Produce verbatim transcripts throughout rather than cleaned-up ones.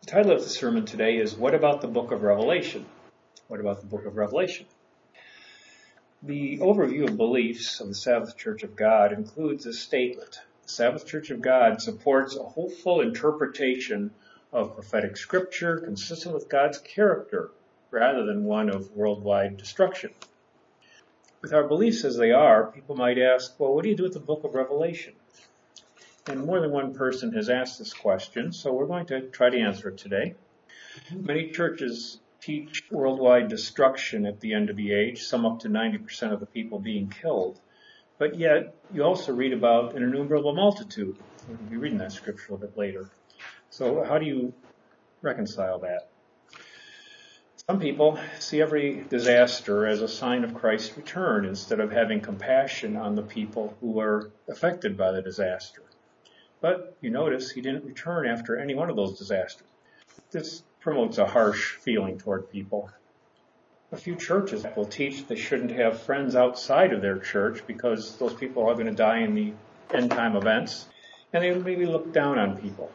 The title of the sermon today is, What About the Book of Revelation? What about the Book of Revelation? The overview of beliefs of the Sabbath Church of God includes a statement. The Sabbath Church of God supports a hopeful interpretation of prophetic scripture consistent with God's character, rather than one of worldwide destruction. With our beliefs as they are, people might ask, well, what do you do with the Book of Revelation? And more than one person has asked this question, so we're going to try to answer it today. Many churches teach worldwide destruction at the end of the age, some up to ninety percent of the people being killed. But yet, you also read about an innumerable multitude. We'll be reading that scripture a bit later. So how do you reconcile that? Some people see every disaster as a sign of Christ's return instead of having compassion on the people who are affected by the disaster. But you notice he didn't return after any one of those disasters. This promotes a harsh feeling toward people. A few churches will teach they shouldn't have friends outside of their church because those people are going to die in the end time events, and they maybe look down on people.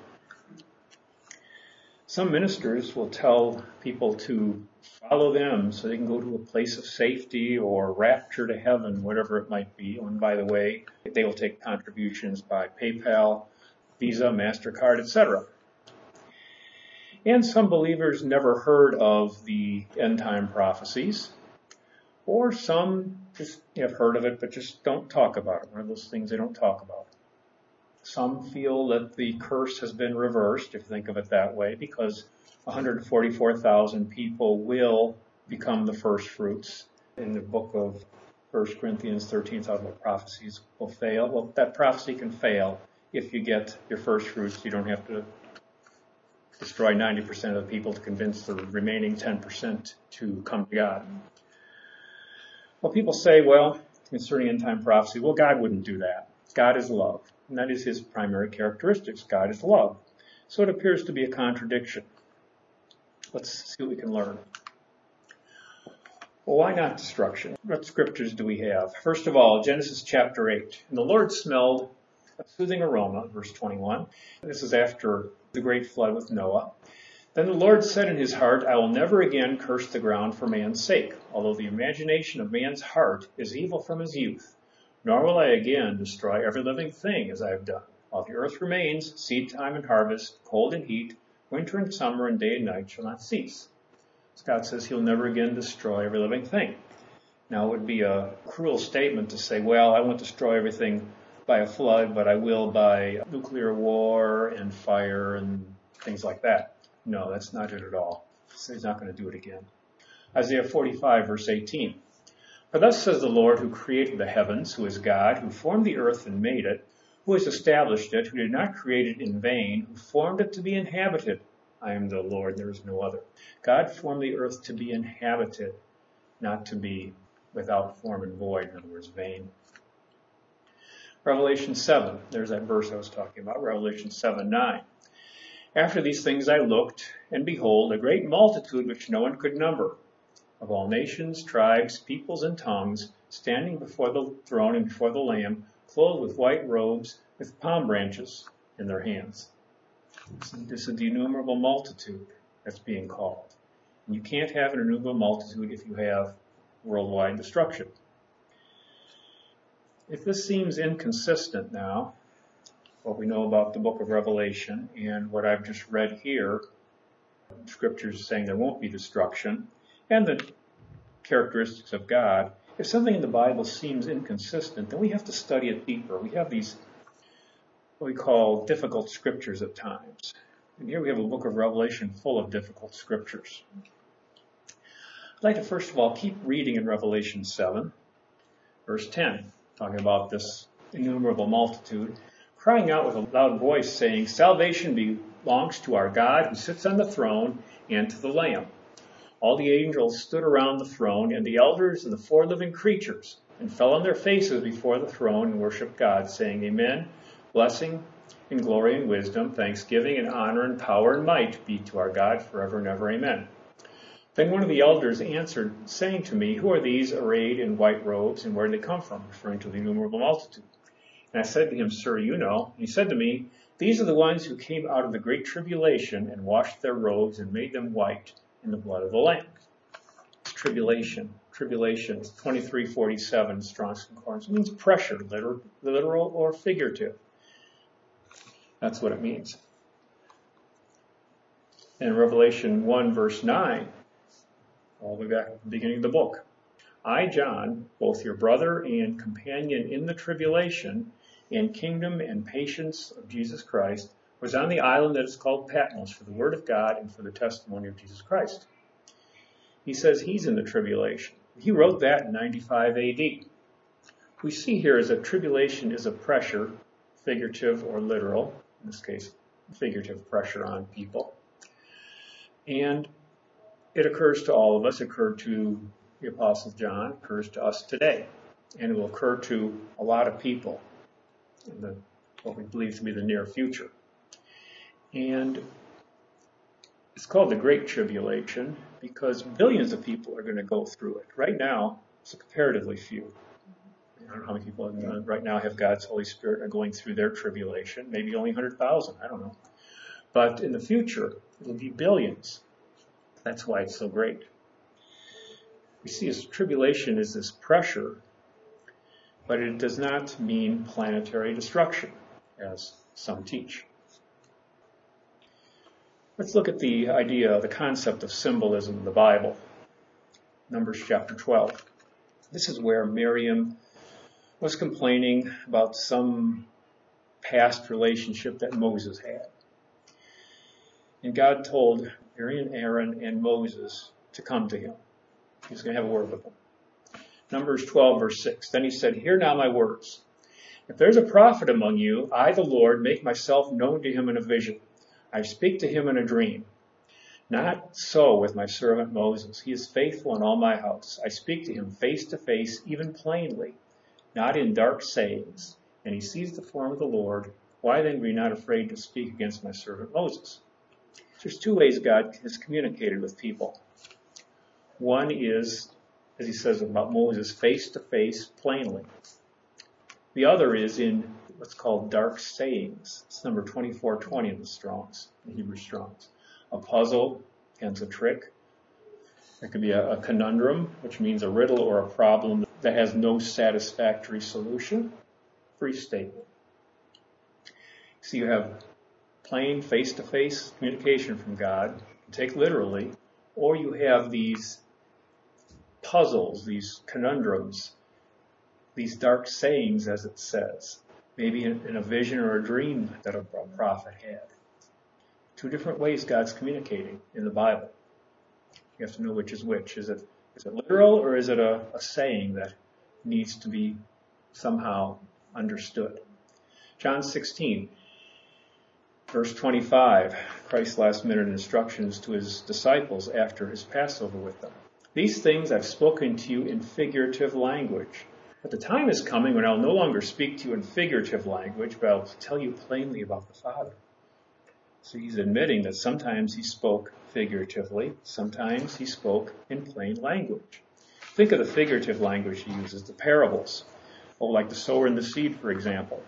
Some ministers will tell people to follow them so they can go to a place of safety or rapture to heaven, whatever it might be. And by the way, they will take contributions by PayPal, Visa, MasterCard, et cetera. And some believers never heard of the end-time prophecies, or some just have heard of it but just don't talk about it. One of those things they don't talk about. Some feel that the curse has been reversed, if you think of it that way, because one hundred forty-four thousand people will become the first fruits. In the book of First Corinthians thirteen, talks about prophecies will fail. Well, that prophecy can fail if you get your first fruits. You don't have to destroy ninety percent of the people to convince the remaining ten percent to come to God. Well, people say, well, concerning end-time prophecy, well, God wouldn't do that. God is love, and that is his primary characteristics. God is love. So it appears to be a contradiction. Let's see what we can learn. Well, why not destruction? What scriptures do we have? First of all, Genesis chapter eight. And the Lord smelled a soothing aroma, verse twenty-one. This is after the great flood with Noah. Then the Lord said in his heart, I will never again curse the ground for man's sake, although the imagination of man's heart is evil from his youth. Nor will I again destroy every living thing as I have done. While the earth remains, seed time and harvest, cold and heat, winter and summer, and day and night shall not cease. So God says he'll never again destroy every living thing. Now it would be a cruel statement to say, well, I won't destroy everything by a flood, but I will by nuclear war and fire and things like that. No, that's not it at all. He's not going to do it again. Isaiah forty-five, verse eighteen. For thus says the Lord who created the heavens, who is God, who formed the earth and made it, who has established it, who did not create it in vain, who formed it to be inhabited. I am the Lord, there is no other. God formed the earth to be inhabited, not to be without form and void, in other words, vain. Revelation seven, there's that verse I was talking about, Revelation seven, nine. After these things I looked, and behold, a great multitude which no one could number, of all nations, tribes, peoples, and tongues, standing before the throne and before the Lamb, clothed with white robes, with palm branches in their hands. This is the innumerable multitude that's being called. And you can't have an innumerable multitude if you have worldwide destruction. If this seems inconsistent now, what we know about the book of Revelation and what I've just read here, scriptures saying there won't be destruction, and the characteristics of God, if something in the Bible seems inconsistent, then we have to study it deeper. We have these, what we call difficult scriptures at times. And here we have a book of Revelation full of difficult scriptures. I'd like to first of all keep reading in Revelation seven, verse ten, talking about this innumerable multitude, crying out with a loud voice, saying, Salvation belongs to our God who sits on the throne and to the Lamb. All the angels stood around the throne, and the elders and the four living creatures, and fell on their faces before the throne and worshipped God, saying, Amen. Blessing and glory and wisdom, thanksgiving and honor and power and might be to our God forever and ever. Amen. Then one of the elders answered, saying to me, Who are these arrayed in white robes, and where did they come from? Referring to the innumerable multitude. And I said to him, Sir, you know. And he said to me, These are the ones who came out of the great tribulation and washed their robes and made them white in the blood of the Lamb. It's tribulation. Tribulation, twenty-three forty-seven, Strong's Concordance. It means pressure, literal, literal or figurative. That's what it means. In Revelation one, verse nine, all the way back at the beginning of the book, I, John, both your brother and companion in the tribulation and kingdom and patience of Jesus Christ, was on the island that is called Patmos for the word of God and for the testimony of Jesus Christ. He says he's in the tribulation. He wrote that in ninety-five A D. We see here is that tribulation is a pressure, figurative or literal, in this case, figurative pressure on people. And it occurs to all of us. It occurred to the Apostle John, occurs to us today. And it will occur to a lot of people in the, what we believe to be the near future. And it's called the Great Tribulation because billions of people are going to go through it. Right now, it's comparatively few. I don't know how many people right now have God's Holy Spirit and are going through their tribulation. Maybe only one hundred thousand. I don't know. But in the future, it'll be billions. That's why it's so great. We see as tribulation is this pressure, but it does not mean planetary destruction, as some teach. Let's look at the idea, the concept of symbolism in the Bible. Numbers chapter twelve. This is where Miriam was complaining about some past relationship that Moses had. And God told Miriam, Aaron, and Moses to come to him. He was going to have a word with them. Numbers twelve, verse six. Then he said, Hear now my words. If there's a prophet among you, I, the Lord, make myself known to him in a vision. I speak to him in a dream. Not so with my servant Moses. He is faithful in all my house. I speak to him face to face, even plainly, not in dark sayings. And he sees the form of the Lord. Why then be not afraid to speak against my servant Moses? There's two ways God has communicated with people. One is, as he says about Moses, face to face, plainly. The other is in what's called dark sayings. It's number twenty-four twenty in the Strongs, the Hebrew Strongs. A puzzle, hence a trick. It could be a, a conundrum, which means a riddle or a problem that has no satisfactory solution. Free statement. So you have plain face-to-face communication from God, take literally, or you have these puzzles, these conundrums, these dark sayings, as it says, maybe in, in a vision or a dream that a, a prophet had. Two different ways God's communicating in the Bible. You have to know which is which. Is it is it literal or is it a, a saying that needs to be somehow understood? John sixteen, verse twenty-five, Christ's last minute instructions to his disciples after his Passover with them. These things I've spoken to you in figurative language. But the time is coming when I'll no longer speak to you in figurative language, but I'll tell you plainly about the Father. So he's admitting that sometimes he spoke figuratively, sometimes he spoke in plain language. Think of the figurative language he uses, the parables. Oh, like the sower and the seed, for example.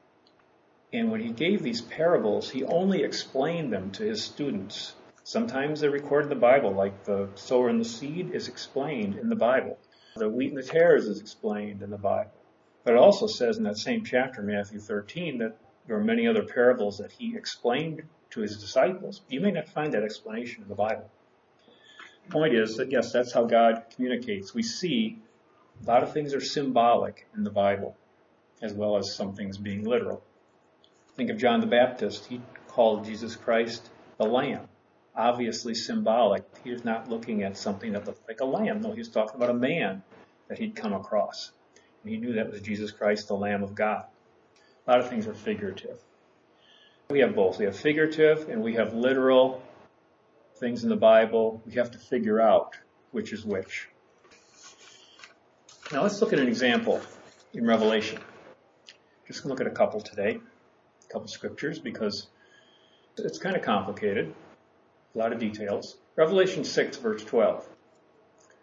And when he gave these parables, he only explained them to his students. Sometimes they're recorded in the Bible, like the sower and the seed is explained in the Bible. The wheat and the tares is explained in the Bible. But it also says in that same chapter, Matthew thirteen, that there are many other parables that he explained to his disciples. You may not find that explanation in the Bible. The point is that, yes, that's how God communicates. We see a lot of things are symbolic in the Bible, as well as some things being literal. Think of John the Baptist. He called Jesus Christ the Lamb. Obviously symbolic. He was not looking at something that looked like a lamb. No, he was talking about a man that he'd come across. And he knew that was Jesus Christ, the Lamb of God. A lot of things are figurative. We have both. We have figurative and we have literal things in the Bible. We have to figure out which is which. Now let's look at an example in Revelation. Just going to look at a couple today, a couple scriptures, because it's kind of complicated. A lot of details. Revelation six, verse twelve.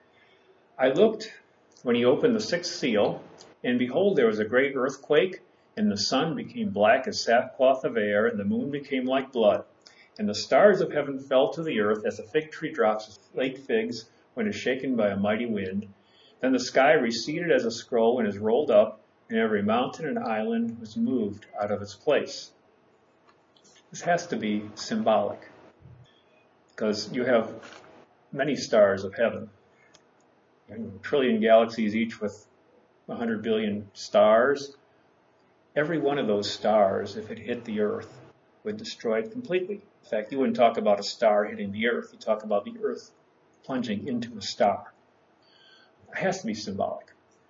I looked when he opened the sixth seal, and behold, there was a great earthquake, And the sun became black as sackcloth of air, and the moon became like blood. And the stars of heaven fell to the earth as a fig tree drops late figs when it is shaken by a mighty wind. Then the sky receded as a scroll and is rolled up, and every mountain and island was moved out of its place. This has to be symbolic, because you have many stars of heaven, a trillion galaxies, each with one hundred billion stars. Every one of those stars, if it hit the earth, would destroy it completely. In fact, you wouldn't talk about a star hitting the earth. You talk about the earth plunging into a star. It has to be symbolic.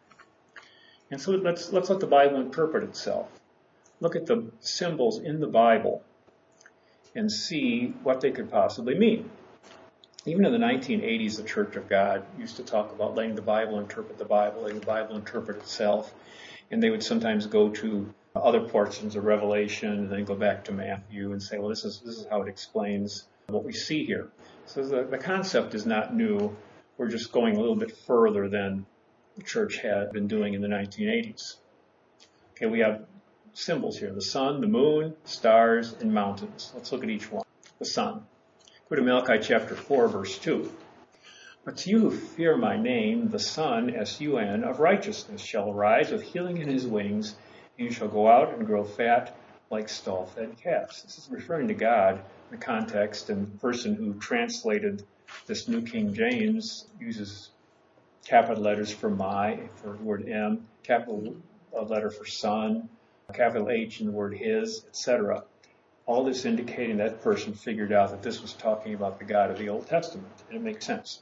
And so let's, let's let the Bible interpret itself. Look at the symbols in the Bible and see what they could possibly mean. Even in the nineteen eighties, the Church of God used to talk about letting the Bible interpret the Bible, letting the Bible interpret itself. And they would sometimes go to other portions of Revelation and then go back to Matthew and say, well, this is this is how it explains what we see here. So the, the concept is not new. We're just going a little bit further than the church had been doing in the nineteen eighties. Okay, we have symbols here: the sun, the moon, stars, and mountains. Let's look at each one. The sun. Go to Malachi chapter four, verse two. But to you who fear my name, the Son, S U N, of righteousness shall arise with healing in his wings, and you shall go out and grow fat like stall-fed calves. This is referring to God in the context, and the person who translated this New King James uses capital letters for my, for the word M, capital letter for son, capital H in the word his, et cetera. All this indicating that person figured out that this was talking about the God of the Old Testament, and it makes sense.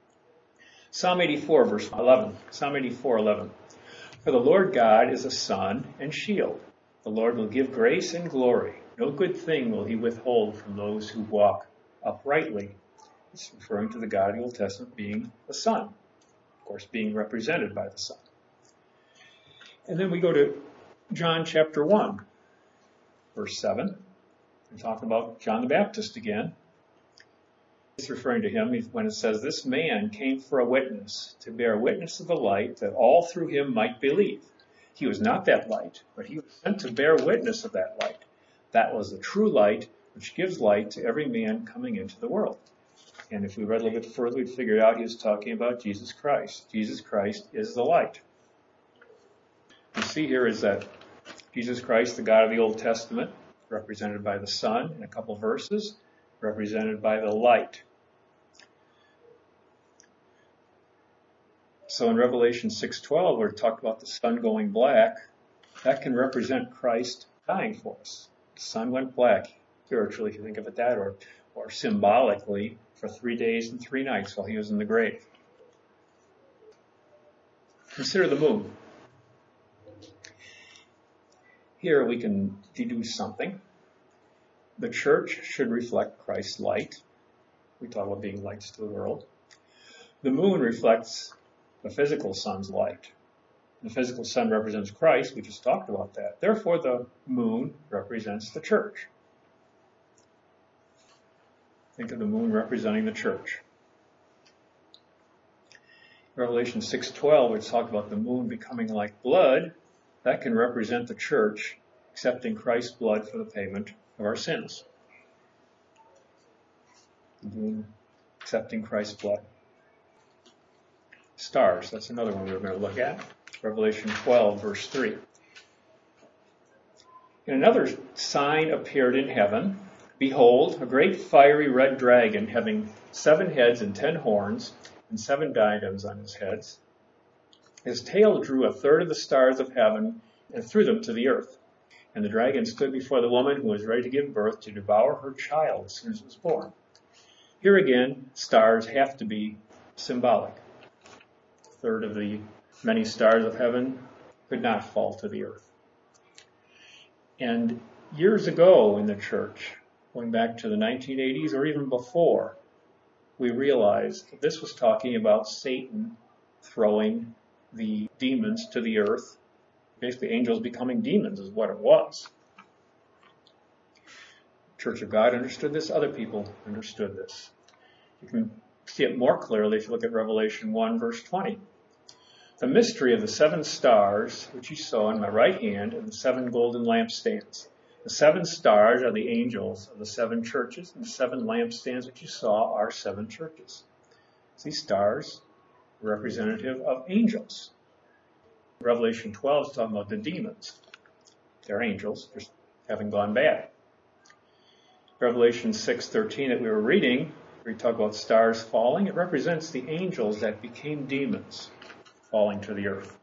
Psalm eighty-four, verse eleven. Psalm eighty-four, eleven. For the Lord God is a sun and shield. The Lord will give grace and glory. No good thing will he withhold from those who walk uprightly. It's referring to the God of the Old Testament being the sun. Of course, being represented by the sun. And then we go to John chapter one, verse seven. We talk about John the Baptist again. It's referring to him when it says, this man came for a witness, to bear witness of the light, that all through him might believe. He was not that light, but he was sent to bear witness of that light. That was the true light, which gives light to every man coming into the world. And if we read a little bit further, we'd figure out he was talking about Jesus Christ. Jesus Christ is the light. You see here is that Jesus Christ, the God of the Old Testament, represented by the sun in a couple verses, represented by the light. So in Revelation six twelve, we're talking about the sun going black. That can represent Christ dying for us. The sun went black, spiritually, if you think of it that, or, or symbolically, for three days and three nights while he was in the grave. Consider the moon. Here we can deduce something. The church should reflect Christ's light. We talk about being lights to the world. The moon reflects the physical sun's light. The physical sun represents Christ. We just talked about that. Therefore, the moon represents the church. Think of the moon representing the church. Revelation six twelve, which talks about the moon becoming like blood, that can represent the church accepting Christ's blood for the payment of our sins. The moon accepting Christ's blood. Stars, that's another one we're going to look at. Revelation twelve, verse three. And another sign appeared in heaven. Behold, a great fiery red dragon having seven heads and ten horns and seven diadems on his heads. His tail drew a third of the stars of heaven and threw them to the earth. And the dragon stood before the woman who was ready to give birth to devour her child as soon as it was born. Here again, stars have to be symbolic. A third of the many stars of heaven could not fall to the earth. And years ago in the church, going back to the nineteen eighties or even before, we realized that this was talking about Satan throwing the demons to the earth. Basically, angels becoming demons is what it was. Church of God understood this. Other people understood this. You can see it more clearly if you look at Revelation one, verse twenty. The mystery of the seven stars, which you saw in my right hand, and the seven golden lampstands. The seven stars are the angels of the seven churches, and the seven lampstands which you saw are seven churches. These stars are representative of angels. Revelation twelve is talking about the demons. They're angels, just haven't gone bad. Revelation six thirteen that we were reading, where we talk about stars falling, it represents the angels that became demons falling to the earth.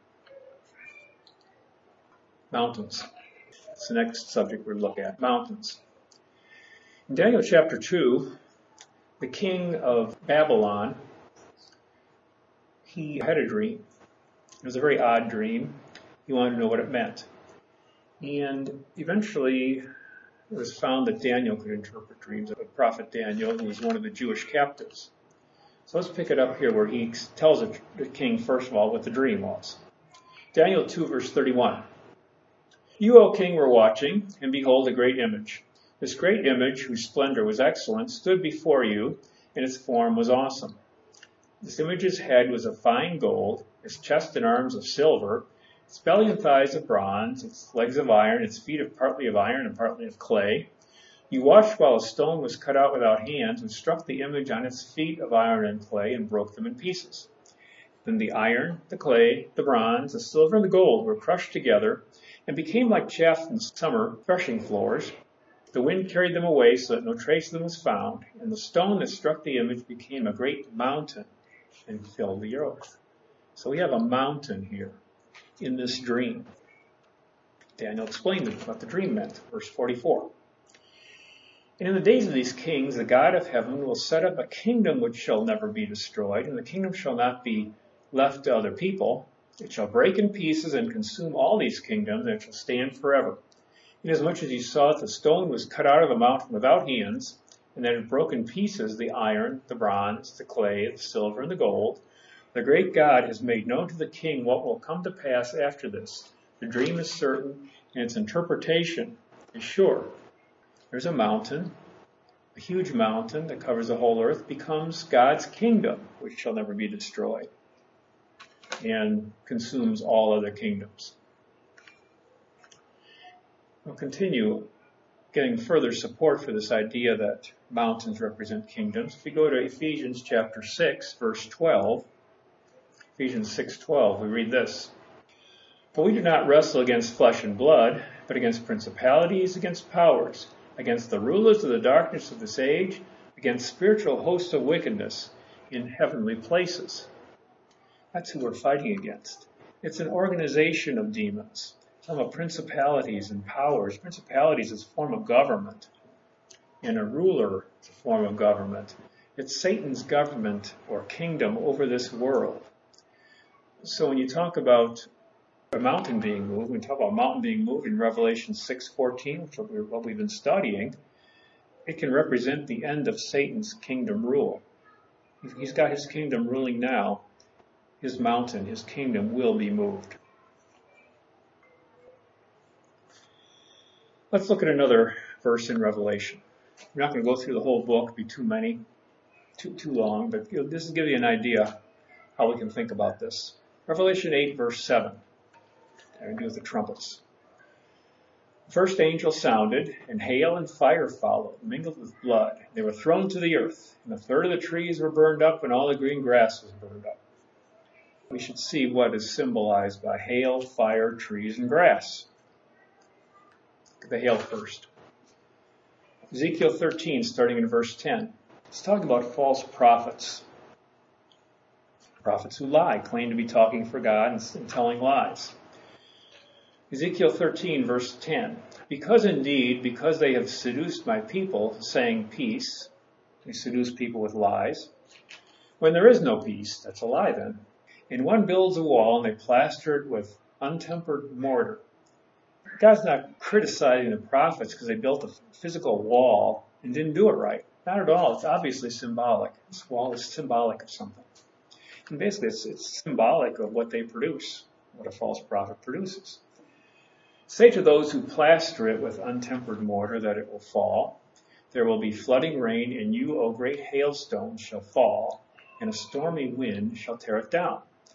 Mountains. That's the next subject we're looking at, mountains. In Daniel chapter two, the king of Babylon, he had a dream. It was a very odd dream. He wanted to know what it meant. And eventually it was found that Daniel could interpret dreams, the prophet Daniel, who was one of the Jewish captives. So let's pick it up here where he tells the king, first of all, what the dream was. Daniel two, verse thirty-one. You, O king, were watching, and behold, a great image. This great image, whose splendor was excellent, stood before you, and its form was awesome. This image's head was of fine gold, its chest and arms of silver, its belly and thighs of bronze, its legs of iron, its feet of partly of iron and partly of clay. You watched while a stone was cut out without hands and struck the image on its feet of iron and clay and broke them in pieces. Then the iron, the clay, the bronze, the silver, and the gold were crushed together and became like chaff in summer threshing floors. The wind carried them away so that no trace of them was found, and the stone that struck the image became a great mountain and filled the earth. So we have a mountain here in this dream. Daniel explained what the dream meant, verse forty-four. And in the days of these kings, the God of heaven will set up a kingdom which shall never be destroyed, and the kingdom shall not be left to other people. It shall break in pieces and consume all these kingdoms, and it shall stand forever. Inasmuch as you saw that the stone was cut out of the mountain without hands, and that it broke in pieces the iron, the bronze, the clay, the silver, and the gold, the great God has made known to the king what will come to pass after this. The dream is certain, and its interpretation is sure. There's a mountain, a huge mountain that covers the whole earth, becomes God's kingdom, which shall never be destroyed, and consumes all other kingdoms. We'll continue getting further support for this idea that mountains represent kingdoms. If we go to Ephesians chapter six, verse twelve, Ephesians six twelve, we read this. For we do not wrestle against flesh and blood, but against principalities, against powers, against the rulers of the darkness of this age, against spiritual hosts of wickedness in heavenly places. That's who we're fighting against. It's an organization of demons. Some of principalities and powers. Principalities is a form of government, and a ruler is a form of government. It's Satan's government or kingdom over this world. So when you talk about a mountain being moved, when we talk about a mountain being moved in Revelation six fourteen, which is what we've been studying, it can represent the end of Satan's kingdom rule. He's got his kingdom ruling now. His mountain, his kingdom will be moved. Let's look at another verse in Revelation. We're not going to go through the whole book, be too many, too too long, but this will give you an idea how we can think about this. Revelation eight, verse seven. Having to do with the trumpets. The first angel sounded, and hail and fire followed, mingled with blood. They were thrown to the earth, and a third of the trees were burned up, and all the green grass was burned up. We should see what is symbolized by hail, fire, trees, and grass. Look at the hail first. Ezekiel thirteen, starting in verse ten. It's talking about false prophets. Prophets who lie, claim to be talking for God and, and telling lies. Ezekiel thirteen, verse ten. Because indeed, because they have seduced my people, saying peace, they seduce people with lies. When there is no peace, that's a lie then. And one builds a wall and they plaster it with untempered mortar. God's not criticizing the prophets because they built a physical wall and didn't do it right. Not at all. It's obviously symbolic. This wall is symbolic of something. And basically, it's, it's symbolic of what they produce, what a false prophet produces. Say to those who plaster it with untempered mortar that it will fall. There will be flooding rain, and you, O great hailstones, shall fall, and a stormy wind shall tear it down.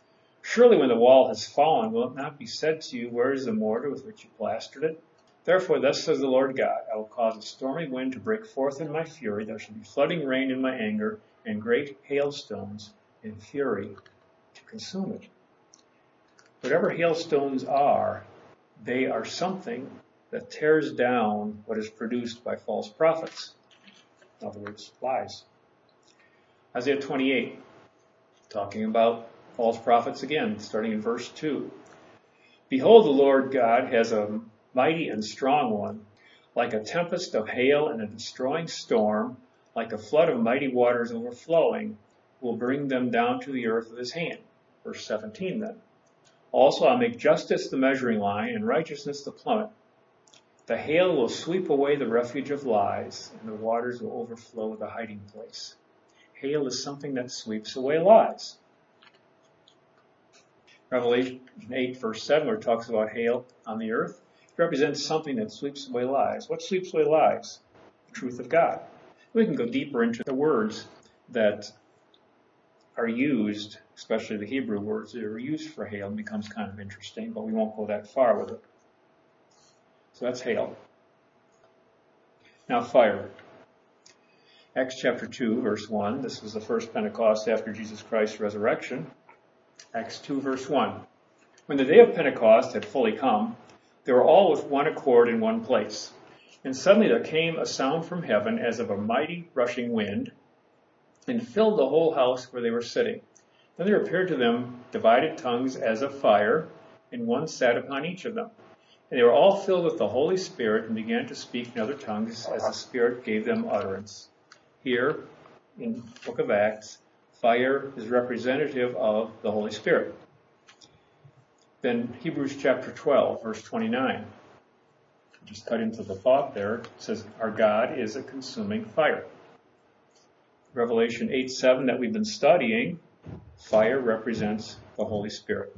Surely when the wall has fallen, will it not be said to you, where is the mortar with which you plastered it? Therefore, thus says the Lord God, I will cause a stormy wind to break forth in my fury. There shall be flooding rain in my anger, and great hailstones in fury to consume it. Whatever hailstones are, they are something that tears down what is produced by false prophets. In other words, lies. Isaiah twenty-eight, talking about false prophets again, starting in verse two. Behold, the Lord God has a mighty and strong one, like a tempest of hail and a destroying storm, like a flood of mighty waters overflowing, will bring them down to the earth with his hand. Verse seventeen then. Also I'll make justice the measuring line and righteousness the plummet. The hail will sweep away the refuge of lies, and the waters will overflow the hiding place. Hail is something that sweeps away lies. Revelation eight verse seven, where it talks about hail on the earth, it represents something that sweeps away lies. What sweeps away lies? The truth of God. We can go deeper into the words that are used, especially the Hebrew words that are used for hail. It becomes kind of interesting, but we won't go that far with it. So that's hail. Now fire. Acts chapter two, verse one. This was the first Pentecost after Jesus Christ's resurrection. Acts two, verse one. When the day of Pentecost had fully come, they were all with one accord in one place. And suddenly there came a sound from heaven as of a mighty rushing wind, and filled the whole house where they were sitting. Then there appeared to them divided tongues as of fire, and one sat upon each of them. And they were all filled with the Holy Spirit and began to speak in other tongues as the Spirit gave them utterance. Here, in the book of Acts, fire is representative of the Holy Spirit. Then Hebrews chapter twelve, verse twenty-nine. Just cut into the thought there. It says, our God is a consuming fire. Revelation eight seven that we've been studying, fire represents the Holy Spirit.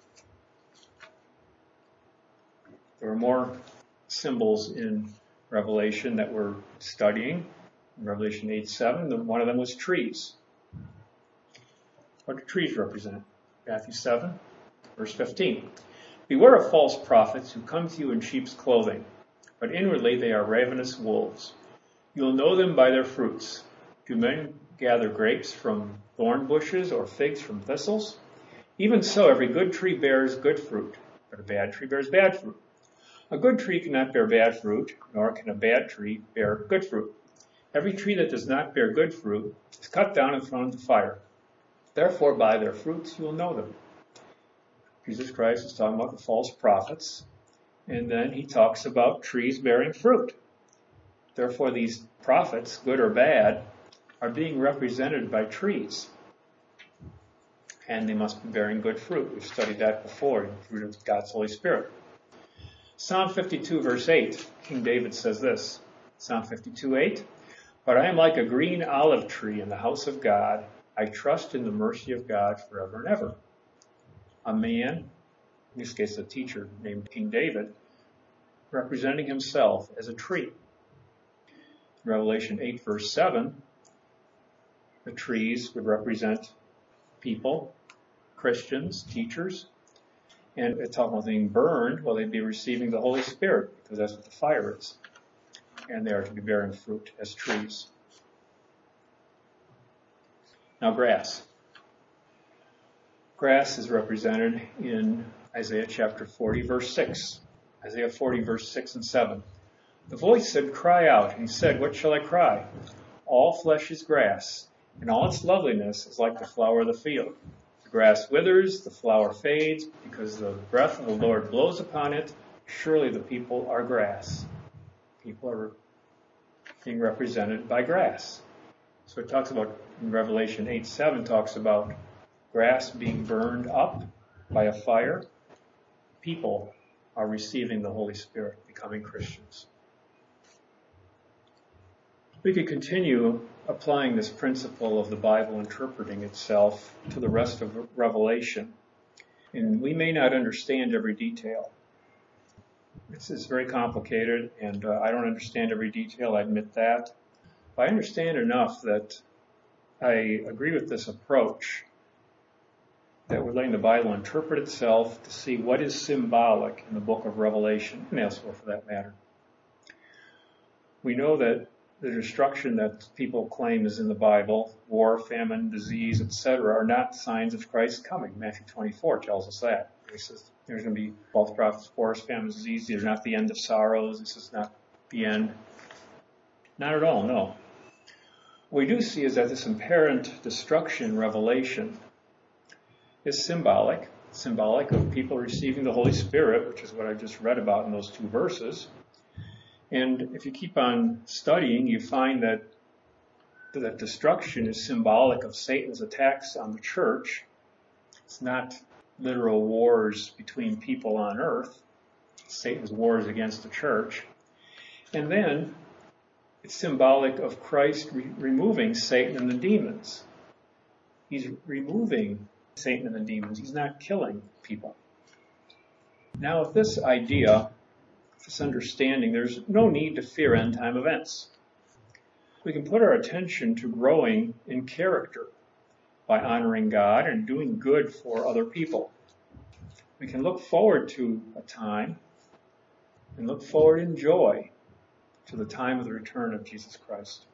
There are more symbols in Revelation that we're studying. In Revelation eight seven, one of them was trees. What do trees represent? Matthew seven, verse fifteen. Beware of false prophets who come to you in sheep's clothing, but inwardly they are ravenous wolves. You'll know them by their fruits. Do men gather grapes from thorn bushes or figs from thistles? Even so, every good tree bears good fruit, but a bad tree bears bad fruit. A good tree cannot bear bad fruit, nor can a bad tree bear good fruit. Every tree that does not bear good fruit is cut down and thrown into fire. Therefore, by their fruits you will know them. Jesus Christ is talking about the false prophets, and then he talks about trees bearing fruit. Therefore, these prophets, good or bad, are being represented by trees, and they must be bearing good fruit. We've studied that before, the fruit of God's Holy Spirit. Psalm fifty-two, verse eight, King David says this, Psalm fifty-two, eight, but I am like a green olive tree in the house of God. I trust in the mercy of God forever and ever. A man, in this case a teacher named King David, representing himself as a tree. In Revelation eight, verse seven, the trees would represent people, Christians, teachers, and it's talking about being burned, well, they'd be receiving the Holy Spirit, because that's what the fire is. And they are to be bearing fruit as trees. Now, grass. Grass is represented in Isaiah chapter forty, verse six. Isaiah forty, verse six and seven. The voice said, cry out. And he said, what shall I cry? All flesh is grass, and all its loveliness is like the flower of the field. The grass withers, the flower fades, because the breath of the Lord blows upon it. Surely the people are grass. People are being represented by grass. So it talks about, in Revelation eight seven, talks about grass being burned up by a fire. People are receiving the Holy Spirit, becoming Christians. We could continue applying this principle of the Bible interpreting itself to the rest of Revelation. And we may not understand every detail. This is very complicated, and uh, I don't understand every detail, I admit that. But I understand enough that I agree with this approach. that we're letting the Bible interpret itself to see what is symbolic in the book of Revelation, and elsewhere for that matter. We know that the destruction that people claim is in the Bible, war, famine, disease, et cetera, are not signs of Christ's coming. Matthew twenty-four tells us that. He says there's going to be false prophets, wars, famine, disease. These are not the end of sorrows. This is not the end. Not at all, no. What we do see is that this apparent destruction in Revelation is symbolic, symbolic of people receiving the Holy Spirit, which is what I just read about in those two verses. And if you keep on studying, you find that that destruction is symbolic of Satan's attacks on the church. It's not literal wars between people on earth. Satan's wars against the church. And then it's symbolic of Christ re- removing Satan and the demons. He's removing Satan and the demons. He's not killing people. Now, with this idea, this understanding, there's no need to fear end-time events. We can put our attention to growing in character by honoring God and doing good for other people. We can look forward to a time and look forward in joy to the time of the return of Jesus Christ.